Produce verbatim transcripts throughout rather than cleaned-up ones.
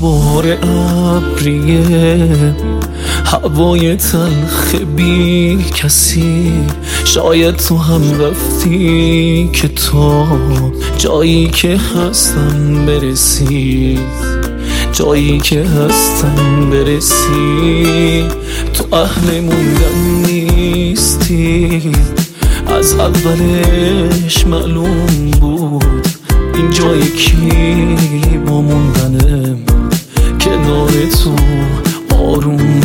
بهار ابریه، هوای تلخ بی کسی. شاید تو هم رفتی که تا جایی که هستم برسی، جایی که هستم برسی. تو اهل موندن نیستی، از اولش معلوم بود این جای کی با موندنم کنار تو آروم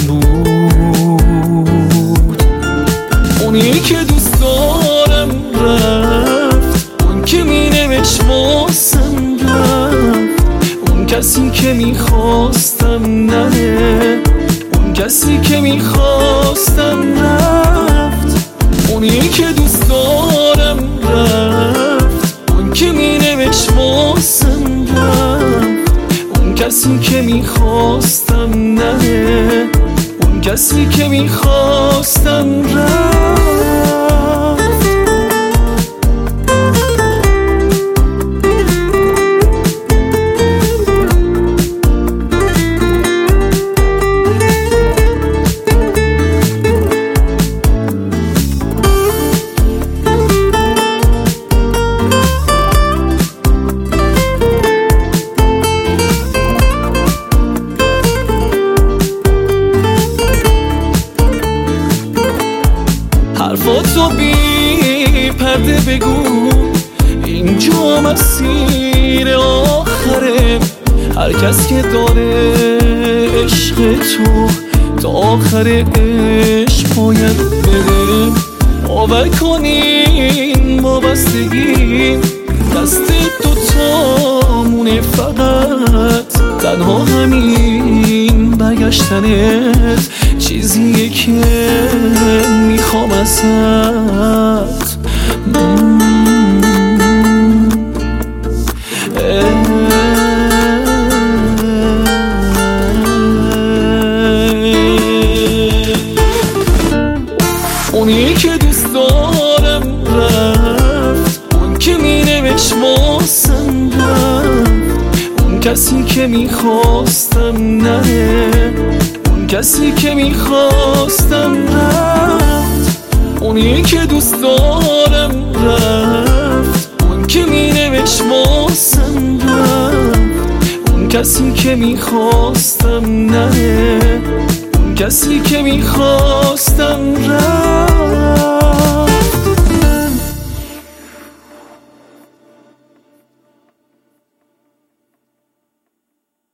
بود. اونی که دوست دارم رفت، اون که مینمش واسم رفت، اون کسی که میخواستم نره، اون کسی که میخواستم رفت. اونی که دوست دارم رفت، اون که مینمش واسم رفت، اون کسی که میخواستم نره، اون کسی که میخواستم رفت. حرفاتو بی پرده بگو، اینجا مسیر آخره. هر کس که داره عشق تو تا آخر عشق باید بره. باور کنین وابستگی دست دوتامونه، فقط تنها همین برگشتنت چیزیه که میخوام ازت. اونی که دوست دارم رفت، اون که مینمش واسم رفت، اون کسی که میخواستم نره، اون کسی که میخواستم رفت. اونی که دوست دارم رفت، اون که مینمش واسم رفت، اون کسی که میخواستم نره، اون کسی که میخواستم رفت.